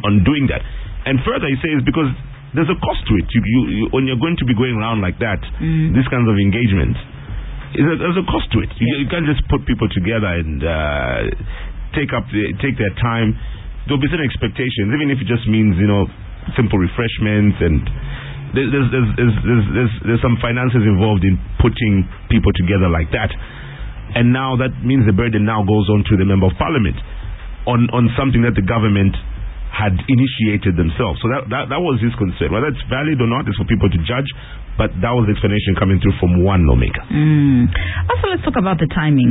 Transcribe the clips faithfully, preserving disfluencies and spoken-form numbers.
on doing that. And further, he says because there's a cost to it. You, you, you, when you're going to be going around like that, mm. these kinds of engagements, there's a cost to it. You, you can't just put people together and uh, take up the, take their time. There'll be certain expectations, even if it just means, you know, simple refreshments, and there's there's there's there's, there's, there's, there's some finances involved in putting people together like that. And now that means the burden now goes on to the Member of Parliament on, on something that the government had initiated themselves. So that, that that was his concern. Whether it's valid or not is for people to judge, but that was the explanation coming through from one lawmaker. Mm. Also, let's talk about the timing.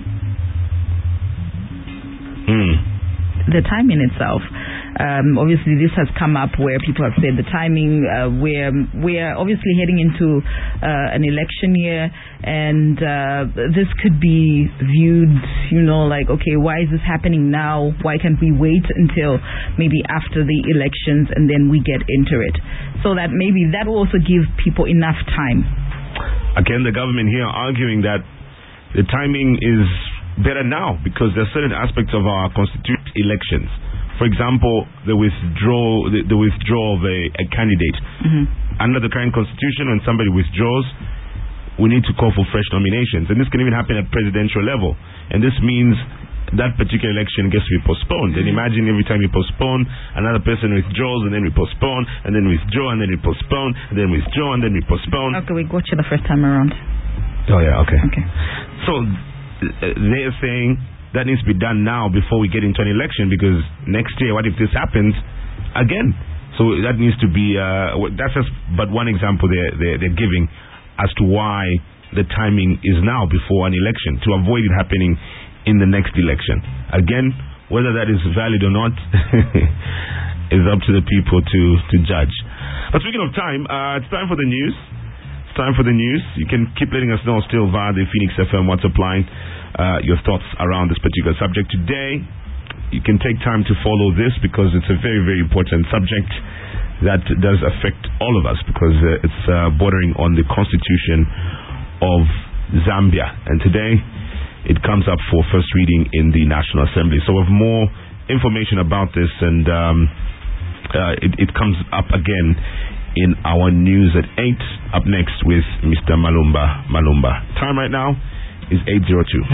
Mm. The timing itself. Um, obviously, this has come up where people have said the timing. Uh, we're we're obviously heading into uh, an election year, and uh, this could be viewed, you know, like, okay, why is this happening now? Why can't we wait until maybe after the elections and then we get into it? So that maybe that will also give people enough time. Again, the government here arguing that the timing is better now because there are certain aspects of our constituent elections. For example, the withdraw the, the withdrawal of a, a candidate. Mm-hmm. Under the current constitution, when somebody withdraws, we need to call for fresh nominations. And this can even happen at presidential level. And this means that particular election gets to be postponed. Mm-hmm. And imagine every time you postpone, another person withdraws, and then we postpone, and then withdraw, and then we postpone, and then withdraw, and then we postpone. Okay, we got you the first time around. Oh, yeah, okay. Okay. So uh, they're saying that needs to be done now before we get into an election, because next year, what if this happens again? So that needs to be, uh, that's just but one example they're, they're, they're giving as to why the timing is now before an election, to avoid it happening in the next election. Again, whether that is valid or not is up to the people to, to judge. But speaking of time, uh, it's time for the news. It's time for the news. You can keep letting us know still via the Phoenix F M WhatsApp line. Uh, your thoughts around this particular subject. Today, you can take time to follow this because it's a very, very important subject that does affect all of us, because uh, it's uh, bordering on the constitution of Zambia. And today, it comes up for first reading in the National Assembly. So we have more information about this, and um, uh, it, it comes up again in our news at eight. Up next with Mister Malumba Malumba. Time right now is eight oh two.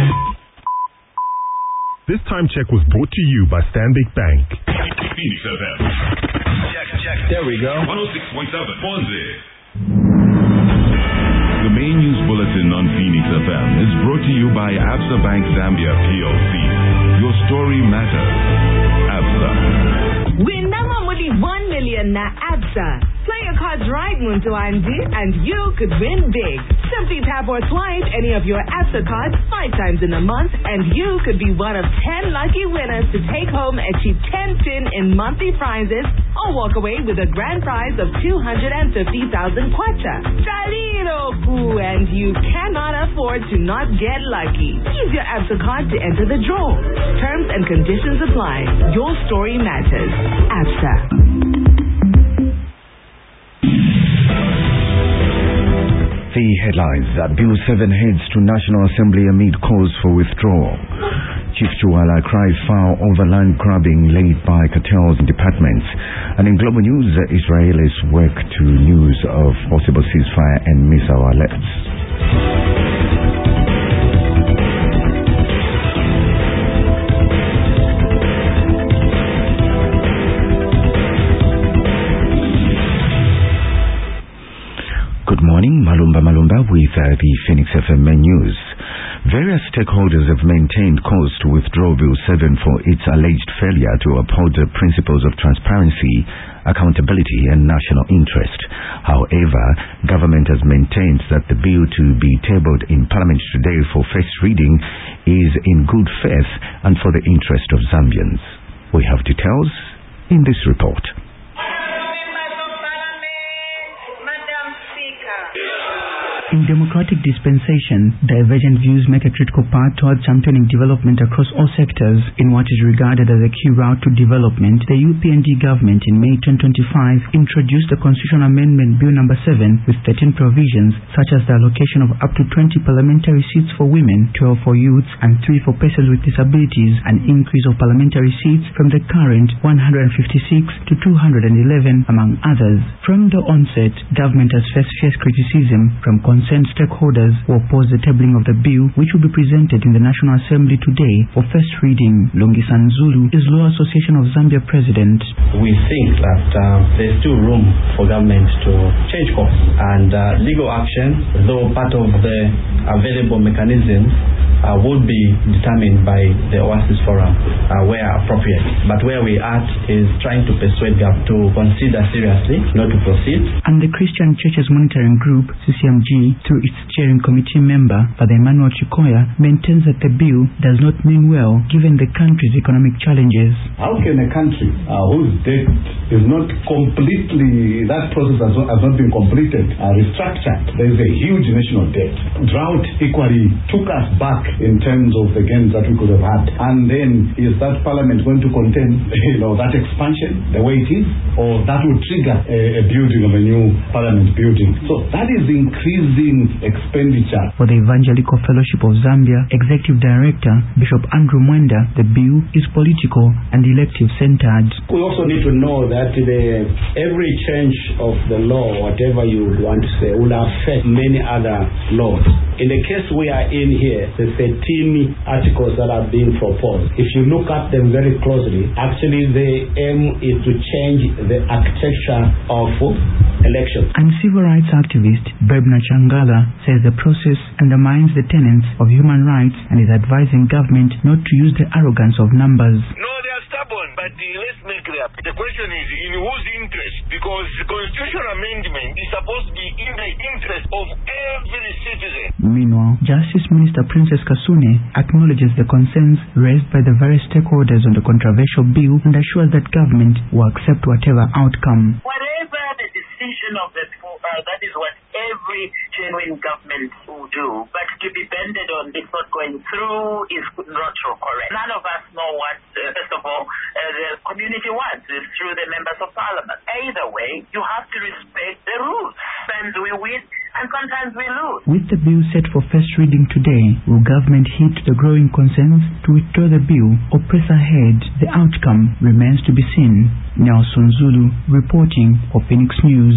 This time check was brought to you by Stanbic Bank. Phoenix F M. Check, check. There we go. one oh six point seven. Ponzi. The main news bulletin on Phoenix F M is brought to you by Absa Bank Zambia P L C. Your story matters. Absa. Win Namamuli one million na Absa. Play your cards right, Muntu Andi, and you could win big. Simply tap or swipe any of your Absa cards five times in a month, and you could be one of ten lucky winners to take home a cheap ten pin in monthly prizes, or walk away with a grand prize of two hundred fifty thousand kwacha. Chaliroku, and you cannot afford to not get lucky. Use your Absa card to enter the draw. Terms and conditions apply. Your story matters. Absa. The headlines. Bill seven heads to National Assembly amid calls for withdrawal. Chief Chuala cries foul over land grabbing laid by cartels and departments. And in global news, Israelis work to news of possible ceasefire and missile alerts. Good morning, Malumba Malumba with uh, the Phoenix F M News. Various stakeholders have maintained calls to withdraw Bill seven for its alleged failure to uphold the principles of transparency, accountability and national interest. However, government has maintained that the bill to be tabled in Parliament today for first reading is in good faith and for the interest of Zambians. We have details in this report. In democratic dispensation, divergent views make a critical part towards championing development across all sectors. In what is regarded as a key route to development, the U P N D government in May twenty twenty-five introduced the Constitutional Amendment Bill number seven with thirteen provisions such as the allocation of up to twenty parliamentary seats for women, twelve for youths and three for persons with disabilities, an increase of parliamentary seats from the current one hundred fifty-six to two hundred eleven among others. From the onset, government has faced fierce criticism from concerned stakeholders who oppose the tabling of the bill, which will be presented in the National Assembly today for first reading. Lungisan Zulu is Law Association of Zambia president. We think that uh, there's still room for government to change course, and uh, legal action, though part of the available mechanisms, uh, would be determined by the Oasis Forum uh, where appropriate. But where we are is trying to persuade government to consider seriously, not to proceed. And the Christian Churches Monitoring Group, C C M G, through its steering committee member, Father Emmanuel Chikoya, maintains that the bill does not mean well given the country's economic challenges. How can a country uh, whose debt is not completely, that process has not, has not been completed, uh, restructured? There is a huge national debt. Drought equally took us back in terms of the gains that we could have had. And then is that parliament going to contain, you know, that expansion the way it is, or that will trigger a, a building of a new parliament building? So that is increasing expenditure. For the Evangelical Fellowship of Zambia Executive Director Bishop Andrew Mwenda, the bill is political and elective centered. We also need to know that the, every change of the law, whatever you would want to say, will affect many other laws. In the case we are in here, the thirteen articles that are being proposed, if you look at them very closely, actually the aim is to change the architecture of elections. And civil rights activist Bebna Changala says the process undermines the tenets of human rights and is advising government not to use the arrogance of numbers. No, they are stubborn, but uh, let's make clear. The question is in whose interest? Because the constitutional amendment is supposed to be in the interest of every citizen. Meanwhile, Justice Minister Princess Kasune acknowledges the concerns raised by the various stakeholders on the controversial bill and assures that government will accept whatever outcome. Whatever the decision of the people, uh, that is what every genuine government will do. But to be bended on it's not going through is not so correct. None of us know what, uh, first of all, uh, the community wants is through the members of parliament. Either way, you have to respect the rules. Sometimes we win and sometimes we lose. With the bill set for first reading today, will government heed the growing concerns to withdraw the bill or press ahead? The outcome remains to be seen. Nelson Zulu reporting for Phoenix News.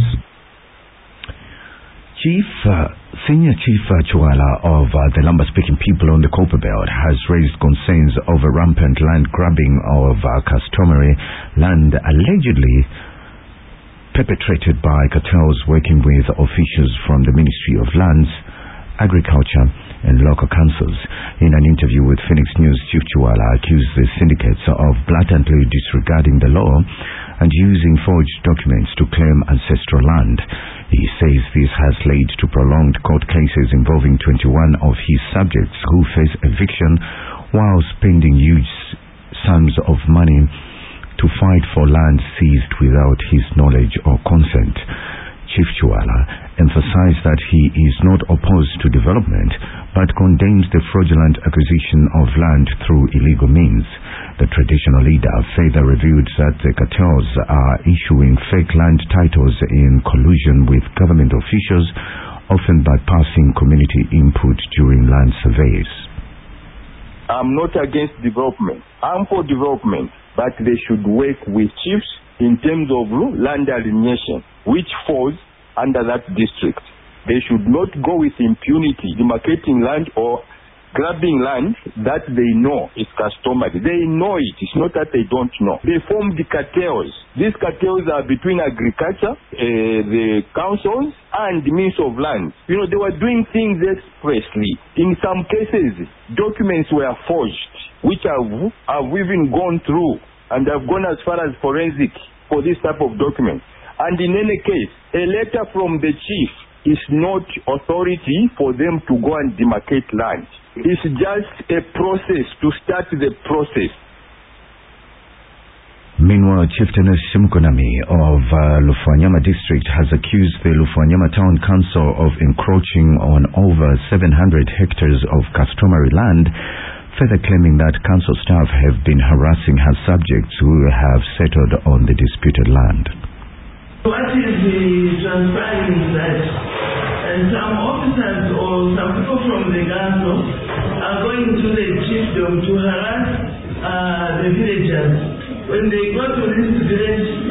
Chief, uh, Senior Chief uh, Chuala of uh, the Lamba-speaking people on the Copper Belt has raised concerns over rampant land grabbing of uh, customary land allegedly perpetrated by cartels working with officials from the Ministry of Lands, Agriculture and local councils. In an interview with Phoenix News, Chief Chuala accused the syndicates of blatantly disregarding the law and using forged documents to claim ancestral land. He says this has led to prolonged court cases involving twenty-one of his subjects who face eviction while spending huge sums of money to fight for land seized without his knowledge or consent. Chief Chuala emphasized that he is not opposed to development, but condemns the fraudulent acquisition of land through illegal means. The traditional leader further revealed that the cartels are issuing fake land titles in collusion with government officials, often bypassing community input during land surveys. I'm not against development. I'm for development, but they should work with chiefs in terms of land alienation, which falls under that district. They should not go with impunity, demarcating land or grabbing land that they know is customary. They know it. It's not that they don't know. They form the cartels. These cartels are between agriculture, uh, the councils, and the Ministry of Lands. You know, they were doing things expressly. In some cases, documents were forged, which have, have even gone through and have gone as far as forensic for this type of documents. And in any case, a letter from the chief is not authority for them to go and demarcate land. It's just a process to start the process. Meanwhile, Chieftainess Shimkonami of uh, Lufwanyama district has accused the Lufwanyama Town Council of encroaching on over seven hundred hectares of customary land, further claiming that council staff have been harassing her subjects who have settled on the disputed land. What is the transpiring is that and some officers or some people from the council are going to the chiefdom to harass uh, the villagers. When they go to this village,